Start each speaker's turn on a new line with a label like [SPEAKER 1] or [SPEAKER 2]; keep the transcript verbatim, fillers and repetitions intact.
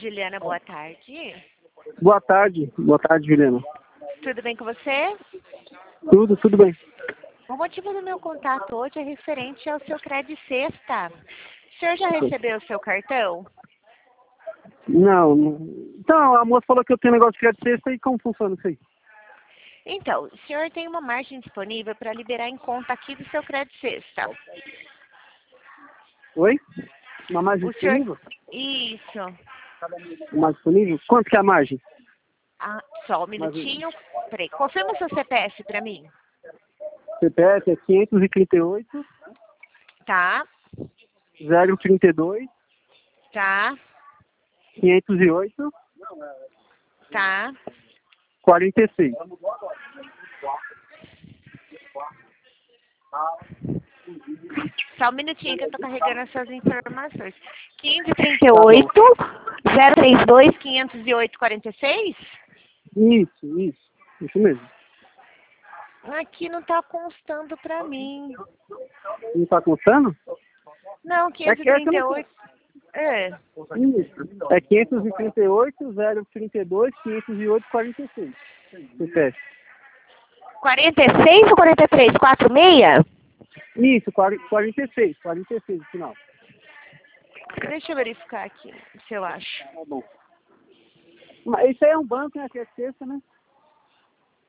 [SPEAKER 1] Juliana, boa tarde.
[SPEAKER 2] Boa tarde. Boa tarde, Juliana.
[SPEAKER 1] Tudo bem com você?
[SPEAKER 2] Tudo, tudo bem.
[SPEAKER 1] O motivo do meu contato hoje é referente ao seu crédito sexta. O senhor já recebeu o seu cartão?
[SPEAKER 2] Não, não. Então, a moça falou que eu tenho negócio de crédito sexta e como funciona isso aí?
[SPEAKER 1] Então, o senhor tem uma margem disponível para liberar em conta aqui do seu crédito sexta.
[SPEAKER 2] Oi? Uma margem
[SPEAKER 1] O senhor...
[SPEAKER 2] disponível?
[SPEAKER 1] Isso.
[SPEAKER 2] Uma margem disponível? Quanto que é a margem?
[SPEAKER 1] Ah, só um minutinho. Peraí, confirma o seu C P F para mim.
[SPEAKER 2] C P F é quinhentos e trinta e oito,
[SPEAKER 1] Tá,
[SPEAKER 2] zero trinta e dois,
[SPEAKER 1] tá,
[SPEAKER 2] quinhentos e oito,
[SPEAKER 1] tá.
[SPEAKER 2] quarenta e seis.
[SPEAKER 1] Só um minutinho que eu tô carregando essas informações. quinhentos e trinta e oito, zero três dois, quinhentos e oito, quarenta e seis?
[SPEAKER 2] Isso, isso. Isso mesmo.
[SPEAKER 1] Aqui não tá constando pra mim.
[SPEAKER 2] Não está contando?
[SPEAKER 1] Não,
[SPEAKER 2] É que essa
[SPEAKER 1] quinhentos e trinta e
[SPEAKER 2] não...
[SPEAKER 1] oito. É.
[SPEAKER 2] Isso. É quinhentos e trinta e oito, zero trinta e dois, quinhentos e oito, quarenta e seis. C P F.
[SPEAKER 1] quarenta e seis ou quarenta e três? quarenta e seis?
[SPEAKER 2] Isso, quarenta e seis, quarenta e seis no final.
[SPEAKER 1] Deixa eu verificar aqui se eu acho.
[SPEAKER 2] Tá bom. Mas isso aí é um banco, né? Que é sexta, né?